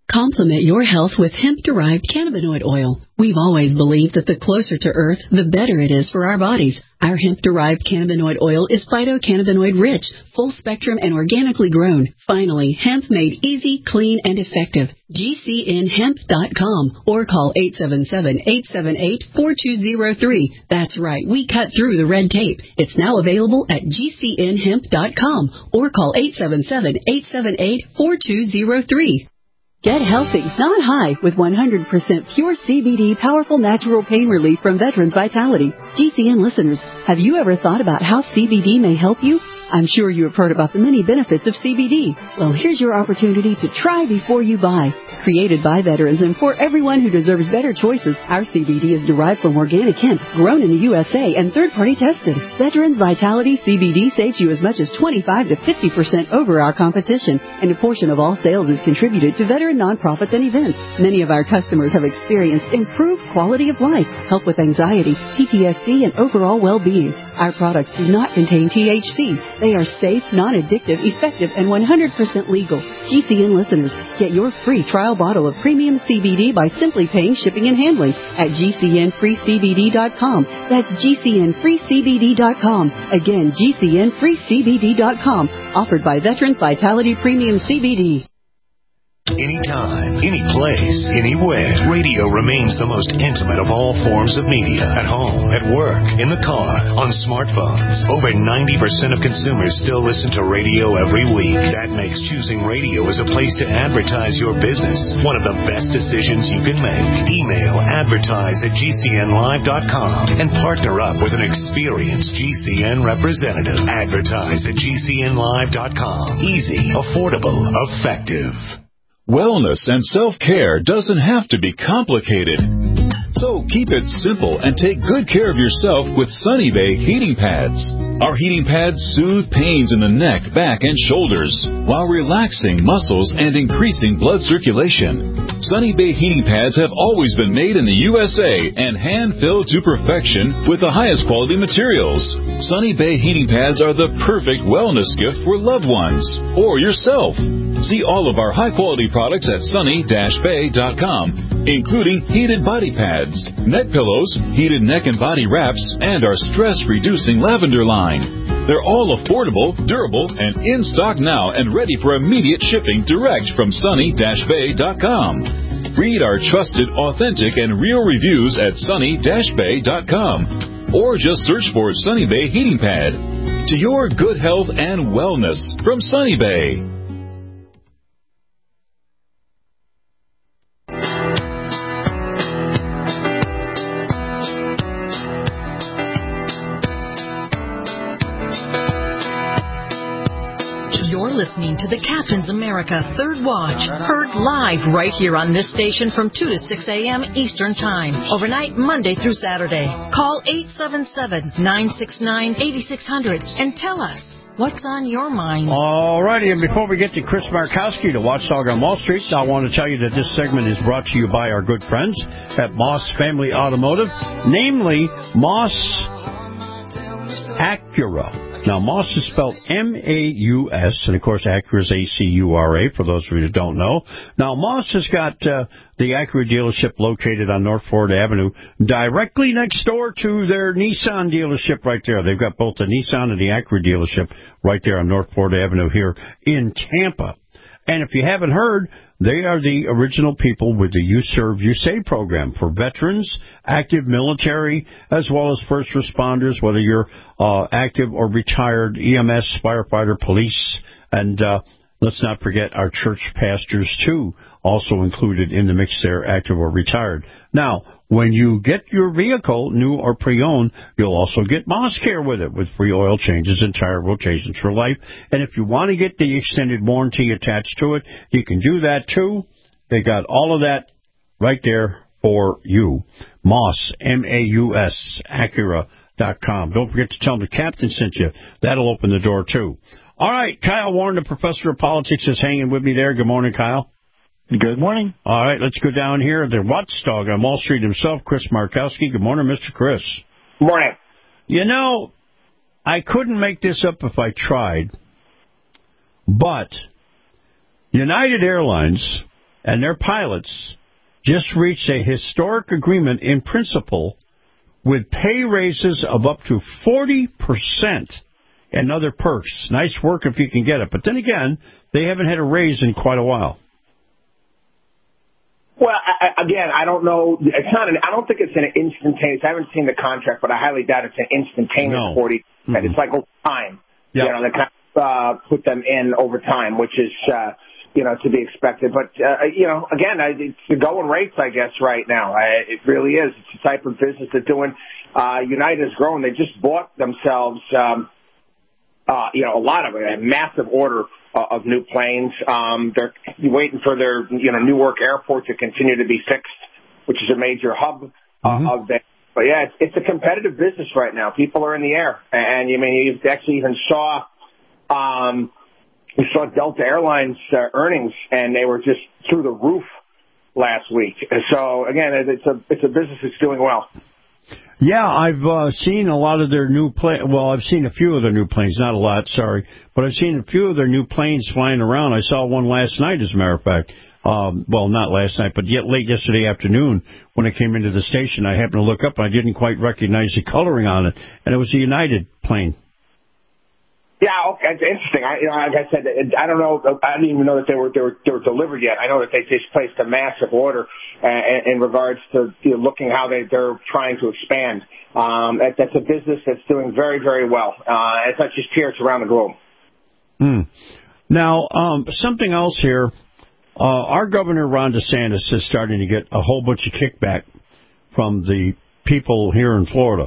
Complement your health with hemp-derived cannabinoid oil. We've always believed that the closer to Earth, the better it is for our bodies. Our hemp-derived cannabinoid oil is phytocannabinoid-rich, full-spectrum, and organically grown. Finally, hemp made easy, clean, and effective. G C N hemp dot com or call eight seven seven, eight seven eight, four two zero three. That's right, we cut through the red tape. It's now available at G C N hemp dot com or call eight seven seven, eight seven eight, four two zero three. Get healthy, not high, with one hundred percent pure C B D powerful natural pain relief from Veterans Vitality. G C N listeners, have you ever thought about how C B D may help you? I'm sure you have heard about the many benefits of C B D. Well, here's your opportunity to try before you buy. Created by veterans and for everyone who deserves better choices, our C B D is derived from organic hemp, grown in the U S A and third-party tested. Veterans Vitality C B D saves you as much as twenty-five to fifty percent over our competition, and a portion of all sales is contributed to veteran nonprofits and events. Many of our customers have experienced improved quality of life, help with anxiety, P T S D, and overall well-being. Our products do not contain T H C. They are safe, non-addictive, effective, and one hundred percent legal. G C N listeners, get your free trial bottle of premium C B D by simply paying shipping and handling at G C N free C B D dot com. That's G C N free C B D dot com. Again, G C N free C B D dot com. Offered by Veterans Vitality Premium C B D. Anytime, any place, anywhere. Radio remains the most intimate of all forms of media. At home, at work, in the car, on smartphones. Over ninety percent of consumers still listen to radio every week. That makes choosing radio as a place to advertise your business one of the best decisions you can make. Email advertise at G C N live dot com and partner up with an experienced G C N representative. Advertise at G C N live dot com. Easy, affordable, effective. Wellness and self-care doesn't have to be complicated. So keep it simple and take good care of yourself with Sunny Bay heating pads. Our heating pads soothe pains in the neck, back, and shoulders while relaxing muscles and increasing blood circulation. Sunny Bay heating pads have always been made in the U S A and hand-filled to perfection with the highest quality materials. Sunny Bay heating pads are the perfect wellness gift for loved ones or yourself. See all of our high-quality products at sunny dash bay dot com, including heated body pads, neck pillows, heated neck and body wraps, and our stress-reducing lavender line. They're all affordable, durable, and in stock now and ready for immediate shipping direct from sunny dash bay dot com. Read our trusted, authentic, and real reviews at sunny dash bay dot com or just search for Sunny Bay Heating Pad. To your good health and wellness from Sunny Bay. Listening to the Captain's America Third Watch, heard live right here on this station from two to six a.m. Eastern Time, overnight Monday through Saturday. Call eight seven seven, nine six nine, eight six zero zero and tell us what's on your mind. All righty, and before we get to Chris Markowski, the Watchdog on Wall Street, I want to tell you that this segment is brought to you by our good friends at Moss Family Automotive, namely Moss Acura. Now, Moss is spelled M A U S, and, of course, Acura is A C U R A, for those of you that don't know. Now, Moss has got uh, the Acura dealership located on North Florida Avenue, directly next door to their Nissan dealership right there. They've got both the Nissan and the Acura dealership right there on North Florida Avenue here in Tampa. And if you haven't heard, they are the original people with the You Serve, You Save program for veterans, active military, as well as first responders, whether you're uh, active or retired, E M S, firefighter, police, and uh, let's not forget our church pastors, too, also included in the mix there, active or retired. Now, when you get your vehicle, new or pre-owned, you'll also get Moss Care with it, with free oil changes and tire rotations for life. And if you want to get the extended warranty attached to it, you can do that, too. They got all of that right there for you. Moss, M A U S, Acura dot com. Don't forget to tell them the captain sent you. That'll open the door, too. All right, Kyle Warren, the professor of politics, is hanging with me there. Good morning, Kyle. Good morning. All right, let's go down here. The watchdog on Wall Street himself, Chris Markowski. Good morning, Mister Chris. Good morning. You know, I couldn't make this up if I tried, but United Airlines and their pilots just reached a historic agreement in principle with pay raises of up to forty percent and other perks. Nice work if you can get it. But then again, they haven't had a raise in quite a while. Well, I, again, I don't know. It's not. An, I don't think it's an instantaneous. I haven't seen the contract, but I highly doubt it's an instantaneous no. forty percent. Mm-hmm. It's like over time. Yep. You know, they kind of uh, put them in over time, which is, uh, you know, to be expected. But, uh, you know, again, I, it's the going rates, I guess, right now. I, it really is. It's the type of business they're doing. Uh, United has grown. They just bought themselves, um, uh, you know, a lot of it, a massive order uh, of new planes. Um, they're waiting for their, you know, Newark Airport to continue to be fixed, which is a major hub uh, mm-hmm. of that. But yeah, it's, it's a competitive business right now. People are in the air, and you I mean you actually even saw, um, you saw Delta Airlines uh, earnings, and they were just through the roof last week. So again, it's a it's a business that's doing well. Yeah, I've uh, seen a lot of their new planes. Well, I've seen a few of their new planes, not a lot, sorry, but I've seen a few of their new planes flying around. I saw one last night, as a matter of fact. Um, well, not last night, but yet late yesterday afternoon when I came into the station. I happened to look up and I didn't quite recognize the coloring on it, and it was a United plane. Yeah, okay, it's interesting. I, you know, like I said, I don't know. I didn't even know that they were they were they were delivered yet. I know that they just placed a massive order uh, in, in regards to you know, looking how they they're trying to expand. Um, that, that's a business that's doing very very well. Uh, it's not just here; it's around the globe. Hmm. Now, um, something else here. Uh, our governor, Ron DeSantis, is starting to get a whole bunch of kickback from the people here in Florida.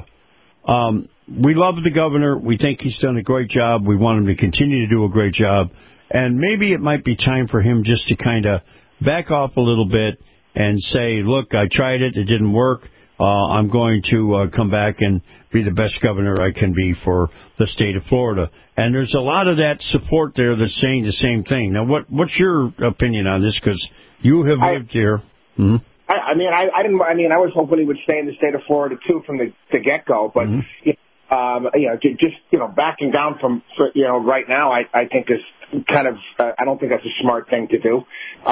Um, we love the governor. We think he's done a great job. We want him to continue to do a great job. And maybe it might be time for him just to kind of back off a little bit and say, look, I tried it. It didn't work. Uh, I'm going to uh, come back and be the best governor I can be for the state of Florida. And there's a lot of that support there that's saying the same thing. Now, what what's your opinion on this? Because you have I, lived here. Mm-hmm. I, I mean, I, I didn't. I mean, I was hoping he would stay in the state of Florida too from the, the get go. But mm-hmm. you know, um, you know, just you know, backing down from you know right now, I, I think is kind of. Uh, I don't think that's a smart thing to do.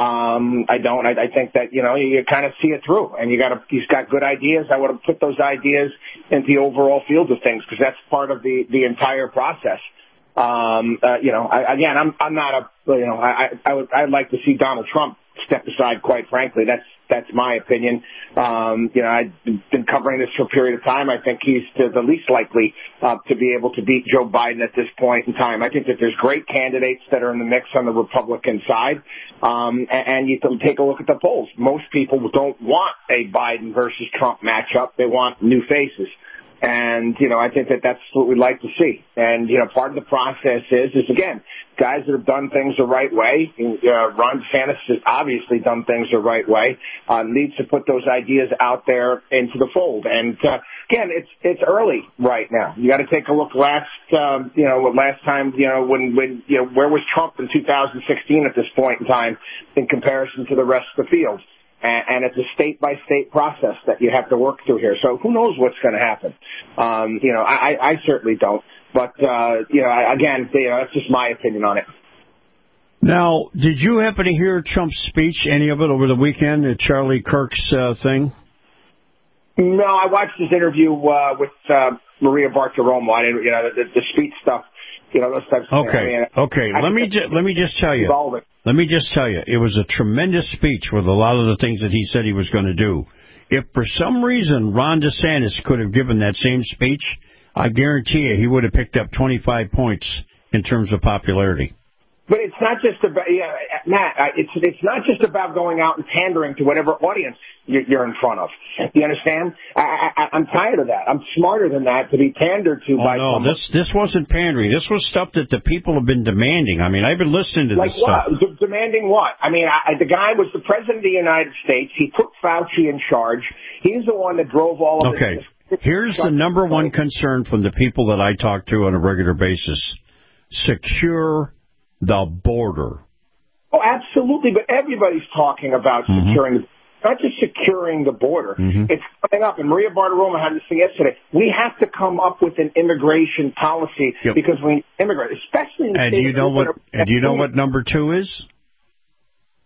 Um, I don't. I, I think that you know you, you kind of see it through, and you got to. He's got good ideas. I would have put those ideas into the overall field of things because that's part of the the entire process. Um, uh, you know, I, again, I'm I'm not a you know I I would I'd like to see Donald Trump step aside. Quite frankly, that's that's my opinion. Um, you know, I've been covering this for a period of time. I think he's the least likely uh, to be able to beat Joe Biden at this point in time. I think that there's great candidates that are in the mix on the Republican side, um, and, and you can take a look at the polls. Most people don't want a Biden versus Trump matchup. They want new faces. And, you know, I think that that's what we'd like to see. And, you know, part of the process is, is again, guys that have done things the right way. Uh, Ron DeSantis has obviously done things the right way, uh, needs to put those ideas out there into the fold. And, uh, again, it's, it's early right now. You got to take a look last, um, you know, last time, you know, when, when, you know, where was Trump in two thousand sixteen at this point in time in comparison to the rest of the field? And it's a state-by-state process that you have to work through here. So who knows what's going to happen? Um, you know, I, I certainly don't. But, uh, you know, again, you know, that's just my opinion on it. Now, did you happen to hear Trump's speech, any of it, over the weekend, at Charlie Kirk's uh, thing? No, I watched his interview uh, with uh, Maria Bartiromo. I didn't, you know, the, the speech stuff. You know, those types of okay. things. I mean, okay, I let me ju- let me just tell you. Involving. Let me just tell you, it was a tremendous speech with a lot of the things that he said he was going to do. If for some reason Ron DeSantis could have given that same speech, I guarantee you he would have picked up twenty-five points in terms of popularity. But it's not just about, yeah, Matt, it's it's not just about going out and pandering to whatever audience you're in front of. You understand? I, I, I'm tired of that. I'm smarter than that to be pandered to oh, by no, someone. this this wasn't pandering. This was stuff that the people have been demanding. I mean, I've been listening to like this what? stuff. D- demanding what? I mean, I, the guy was the president of the United States. He put Fauci in charge. He's the one that drove all of okay. this. Okay. Here's the number one concern from the people that I talk to on a regular basis. Secure the border. Oh, absolutely. But everybody's talking about mm-hmm. securing the not just securing the border. Mm-hmm. It's coming up. And Maria Bartiromo had this thing yesterday. We have to come up with an immigration policy yep. because we immigrate, especially in the and state you know what? are, and you know what number two is?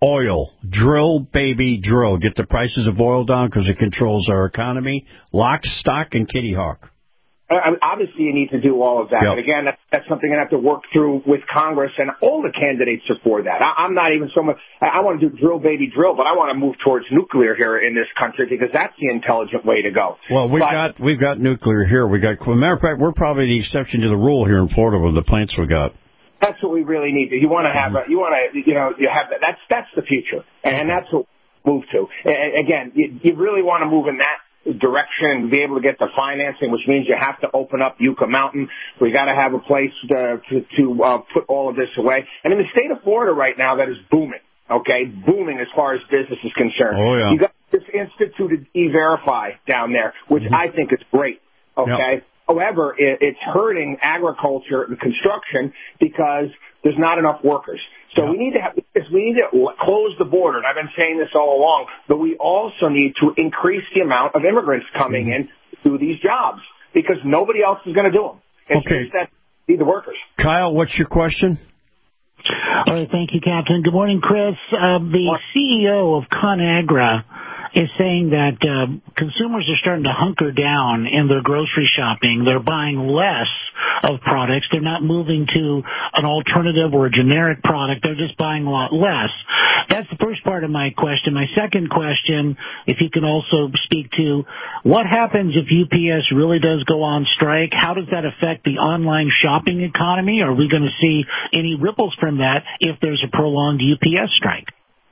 oil. Drill, baby, drill. Get the prices of oil down because it controls our economy. Lock, stock, and Kitty Hawk. Uh, obviously, you need to do all of that. Yep. But again, that's, that's something I have to work through with Congress, and all the candidates are for that. I, I'm not even so much. I, I want to do drill, baby, drill, but I want to move towards nuclear here in this country because that's the intelligent way to go. Well, we've but, got we've got nuclear here. We got. Matter of fact, we're probably the exception to the rule here in Florida with the plants we got. That's what we really need to. You want to have a, you want to, you know, you have that. That's that's the future, and that's what we move to. And again, you, you really want to move in that direction and be able to get the financing, which means you have to open up Yucca Mountain. We got to have a place to to, to uh, put all of this away. And in the state of Florida right now, that is booming. Okay, booming as far as business is concerned. Oh yeah. You got this instituted E-Verify down there, which mm-hmm. I think is great. Okay. Yep. However, it, it's hurting agriculture and construction because there's not enough workers. So we need to have, we need to close the border, and I've been saying this all along, but we also need to increase the amount of immigrants coming in to do these jobs because nobody else is going to do them. It's okay. just that need the workers. Kyle, what's your question? All right, thank you, Captain. Good morning, Chris. Uh, the C E O of ConAgra is saying that uh, consumers are starting to hunker down in their grocery shopping. They're buying less of products. They're not moving to an alternative or a generic product. They're just buying a lot less. That's the first part of my question. My second question, if you can also speak to, what happens if U P S really does go on strike? How does that affect the online shopping economy? Are we going to see any ripples from that if there's a prolonged U P S strike?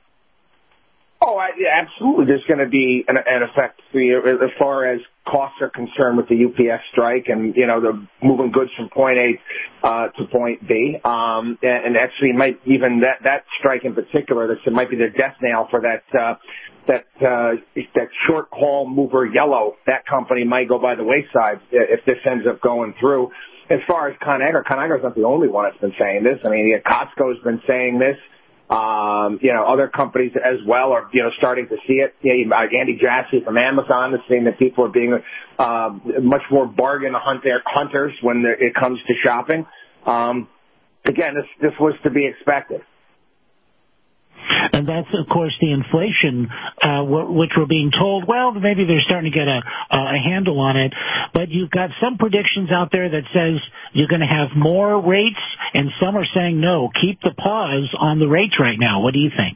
Oh, I, yeah, absolutely. There's going to be an, an effect as far as costs are concerned with the U P S strike and, you know, the moving goods from point A uh, to point B. Um, and, and actually might even that, that strike in particular, this might be the death nail for that, uh, that, uh, that short haul mover Yellow. That company might go by the wayside if this ends up going through. As far as ConAgra, ConAgra's not the only one that's been saying this. I mean, Costco's been saying this. Um, you know, other companies as well are, you know, starting to see it. You know, Andy Jassy from Amazon is saying that people are being uh, much more bargain hunter, hunters when it comes to shopping. Um, again, this, this was to be expected. And that's, of course, the inflation, uh, which we're being told, well, maybe they're starting to get a, a handle on it. But you've got some predictions out there that says you're going to have more rates, and some are saying, no, keep the pause on the rates right now. What do you think?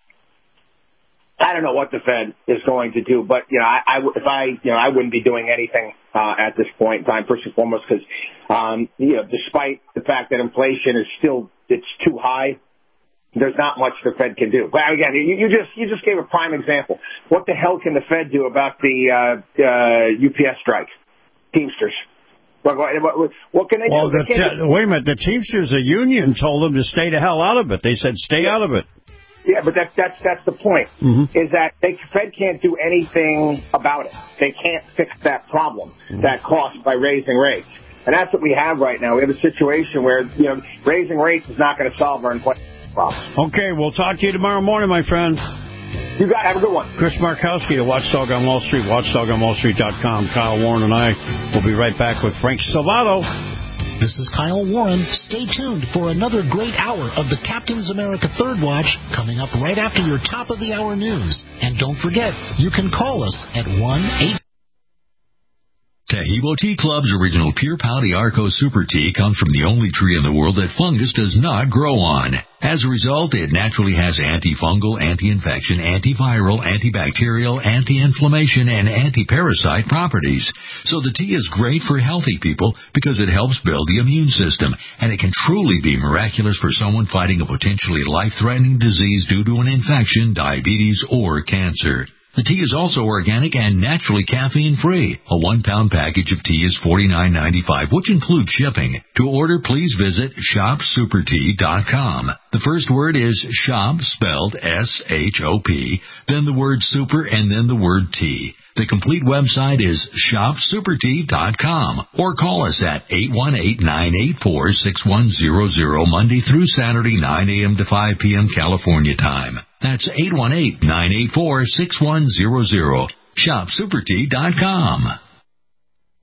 I don't know what the Fed is going to do, but, you know, I, I, if I, you know, I wouldn't be doing anything uh, at this point in time, first and foremost, because, um, you know, despite the fact that inflation is still, it's too high, there's not much the Fed can do. But again, you, you just you just gave a prime example. What the hell can the Fed do about the uh, uh, U P S strike? Teamsters. What, what, what can they well, do? The they te- wait a minute. The Teamsters, the union, told them to stay the hell out of it. They said, stay yeah. out of it. Yeah, but that's that's that's the point. Mm-hmm. Is that the Fed can't do anything about it. They can't fix that problem, mm-hmm. that cost by raising rates. And that's what we have right now. We have a situation where, you know, raising rates is not going to solve our inflation. Okay, we'll talk to you tomorrow morning, my friend. You got it. Have a good one. Chris Markowski, the Watchdog on Wall Street, watchdog on wall street dot com. Kyle Warren and I will be right back with Frank Salvato. This is Kyle Warren. Stay tuned for another great hour of the Captain's America Third Watch coming up right after your top of the hour news. And don't forget, you can call us at one eight. Taheebo Tea Club's original Pure Pouty Arco Super Tea comes from the only tree in the world that fungus does not grow on. As a result, it naturally has antifungal, anti-infection, antiviral, antibacterial, anti-inflammation, and anti-parasite properties. So the tea is great for healthy people because it helps build the immune system, and it can truly be miraculous for someone fighting a potentially life-threatening disease due to an infection, diabetes, or cancer. The tea is also organic and naturally caffeine-free. A one-pound package of tea is forty-nine ninety-five, which includes shipping. To order, please visit shop super tea dot com. The first word is shop, spelled S H O P, then the word super, and then the word tea. The complete website is shop super tea dot com, or call us at eight one eight, nine eight four, six one zero zero Monday through Saturday, nine a.m. to five p.m. California time. That's eight one eight, nine eight four, six one zero zero. shop super tea dot com.